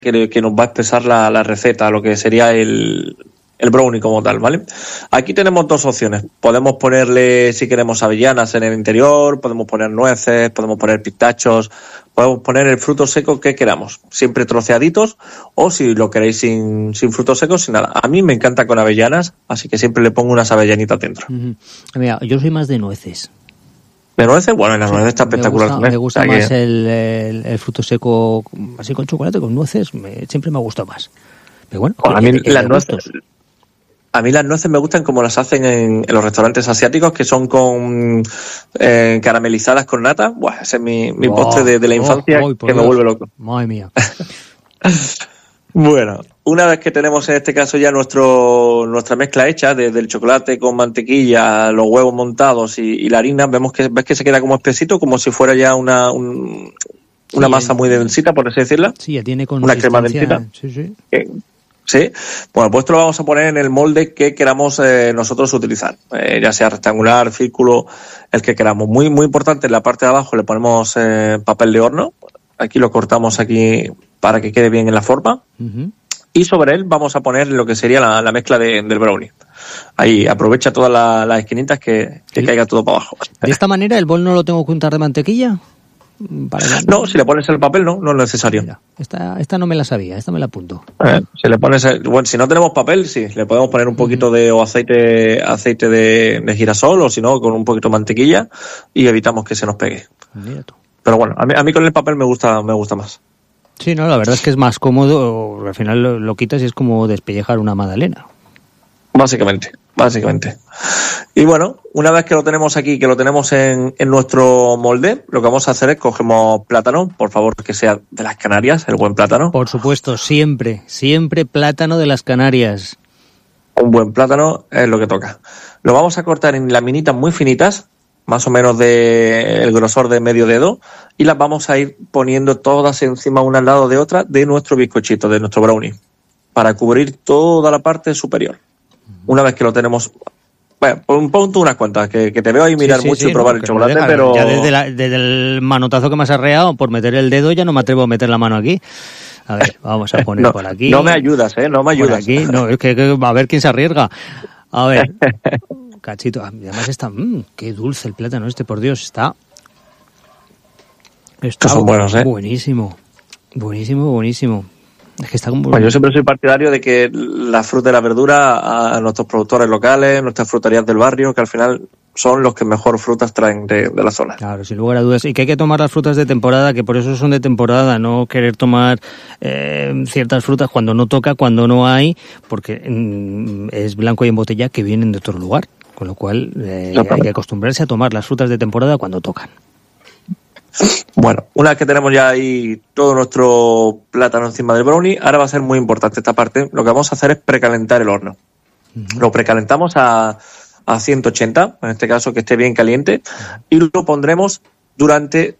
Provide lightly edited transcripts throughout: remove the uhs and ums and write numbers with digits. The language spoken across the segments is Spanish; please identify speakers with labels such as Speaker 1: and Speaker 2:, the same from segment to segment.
Speaker 1: que nos va a expresar la receta, lo que sería el brownie como tal, ¿vale? Aquí tenemos dos opciones. Podemos ponerle, si queremos, avellanas en el interior, podemos poner nueces, podemos poner pistachos, podemos poner el fruto seco que queramos, siempre troceaditos, o si lo queréis sin frutos secos, sin nada. A mí me encanta con avellanas, así que siempre le pongo unas avellanitas dentro.
Speaker 2: Mira, yo soy más de nueces.
Speaker 1: ¿De nueces? Bueno, la nuez está espectacular.
Speaker 2: Me gusta más el fruto seco, así con chocolate, con nueces, siempre me gusta más. Pero bueno,
Speaker 1: a mí las nueces me gustan como las hacen en los restaurantes asiáticos, que son con caramelizadas con nata. Buah, ese es mi postre de la infancia, que me vuelve loco.
Speaker 2: Madre mía.
Speaker 1: Bueno, una vez que tenemos en este caso ya nuestra mezcla hecha, desde el chocolate con mantequilla, los huevos montados y la harina, ves que se queda como espesito, como si fuera ya una masa muy densita, por así decirla.
Speaker 2: Sí, ya tiene con
Speaker 1: una crema densita.
Speaker 2: Sí.
Speaker 1: Sí, bueno, pues esto lo vamos a poner en el molde que queramos nosotros utilizar, ya sea rectangular, círculo, el que queramos. Muy, muy importante, en la parte de abajo le ponemos papel de horno, aquí lo cortamos aquí para que quede bien en la forma, y sobre él vamos a poner lo que sería la mezcla del brownie. Ahí aprovecha todas las esquinitas que caiga todo para abajo.
Speaker 2: ¿De esta manera el bol no lo tengo que untar de mantequilla?
Speaker 1: No, si le pones el papel no es necesario.
Speaker 2: Mira, esta no me la sabía, esta me la apunto.
Speaker 1: Si le pones, bueno, si no tenemos papel, sí, le podemos poner un poquito de aceite de girasol, o si no, con un poquito de mantequilla, y evitamos que se nos pegue.
Speaker 2: Mira tú.
Speaker 1: Pero bueno, a mí con el papel me gusta más.
Speaker 2: Sí, no, la verdad es que es más cómodo, al final lo quitas y es como despellejar una magdalena.
Speaker 1: Básicamente. Y bueno, una vez que lo tenemos aquí, que lo tenemos en nuestro molde, lo que vamos a hacer es cogemos plátano, por favor que sea de las Canarias, el buen plátano.
Speaker 2: Por supuesto, siempre plátano de las Canarias.
Speaker 1: Un buen plátano es lo que toca. Lo vamos a cortar en laminitas muy finitas, más o menos el grosor de medio dedo, y las vamos a ir poniendo todas encima una al lado de otra de nuestro bizcochito, de nuestro brownie, para cubrir toda la parte superior. Una vez que lo tenemos, bueno, ponte unas cuantas, que te veo ahí mirar mucho y probar el chocolate, pero...
Speaker 2: Ya desde el manotazo que me has arreado, por meter el dedo ya no me atrevo a meter la mano aquí. A ver, vamos a poner por aquí.
Speaker 1: No me ayudas, no me ayudas.
Speaker 2: Por aquí, no, es que a ver quién se arriesga. A ver, cachito, además está, qué dulce el plátano este, por Dios, está
Speaker 1: son buenos,
Speaker 2: buenísimo. Es que está como...
Speaker 1: Bueno, yo siempre soy partidario de que la fruta y la verdura a nuestros productores locales, nuestras fruterías del barrio, que al final son los que mejor frutas traen de la zona.
Speaker 2: Claro, sin lugar a dudas. Y que hay que tomar las frutas de temporada, que por eso son de temporada, no querer tomar ciertas frutas cuando no toca, cuando no hay, porque es blanco y en botella que vienen de otro lugar. Con lo cual hay que acostumbrarse a tomar las frutas de temporada cuando tocan.
Speaker 1: Bueno, una vez que tenemos ya ahí todo nuestro plátano encima del brownie, ahora va a ser muy importante esta parte. Lo que vamos a hacer es precalentar el horno. Lo precalentamos a 180, en este caso que esté bien caliente, y lo pondremos durante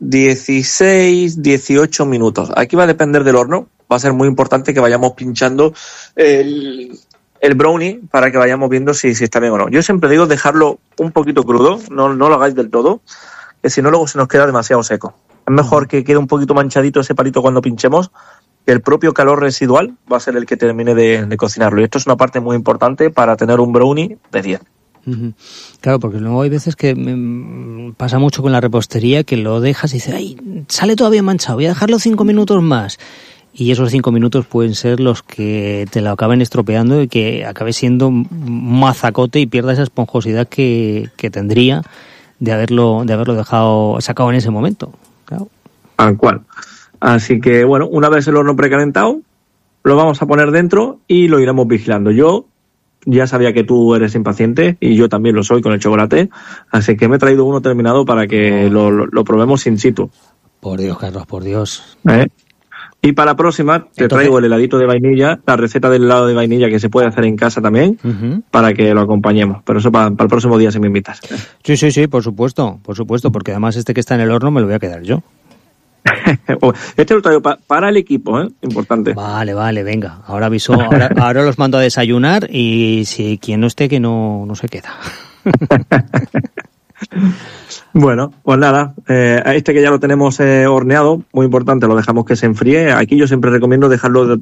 Speaker 1: 16-18 minutos. Aquí va a depender del horno, va a ser muy importante que vayamos pinchando el brownie para que vayamos viendo si está bien o no. Yo siempre digo dejarlo un poquito crudo, no lo hagáis del todo, que si no luego se nos queda demasiado seco. Es mejor que quede un poquito manchadito ese palito cuando pinchemos, que el propio calor residual va a ser el que termine de cocinarlo. Y esto es una parte muy importante para tener un brownie de 10.
Speaker 2: Claro, porque luego hay veces que pasa mucho con la repostería, que lo dejas y dices, ay, sale todavía manchado, voy a dejarlo 5 minutos más. Y esos 5 minutos pueden ser los que te lo acaben estropeando y que acabe siendo un mazacote y pierda esa esponjosidad que tendría de haberlo sacado en ese momento. Claro.
Speaker 1: Tal cual. Así que, bueno, una vez el horno precalentado, lo vamos a poner dentro y lo iremos vigilando. Yo ya sabía que tú eres impaciente y yo también lo soy con el chocolate, así que me he traído uno terminado para que lo probemos in situ.
Speaker 2: Por Dios, Carlos, por Dios.
Speaker 1: Y para la próxima te traigo el heladito de vainilla, la receta del helado de vainilla que se puede hacer en casa también, para que lo acompañemos. Pero eso para el próximo día si me invitas.
Speaker 2: Sí, por supuesto, porque además este que está en el horno me lo voy a quedar yo.
Speaker 1: Este lo traigo para el equipo, importante.
Speaker 2: Vale, venga. Ahora aviso, ahora los mando a desayunar y si quien no esté, que no se queda.
Speaker 1: Bueno, pues nada, este que ya lo tenemos horneado, muy importante, lo dejamos que se enfríe. Aquí yo siempre recomiendo dejarlo